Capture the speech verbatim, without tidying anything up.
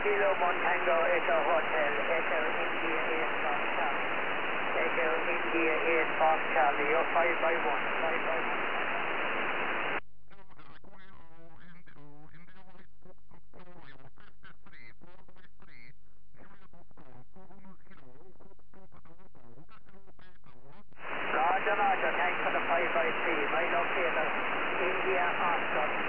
Kilo Montango Echo Hotel, Echo India eight Fox Charlie. Echo India eight Fox Charlie, you're five by one, five by one. Roger, Roger, thanks for the five by three. My locator, India Oscar.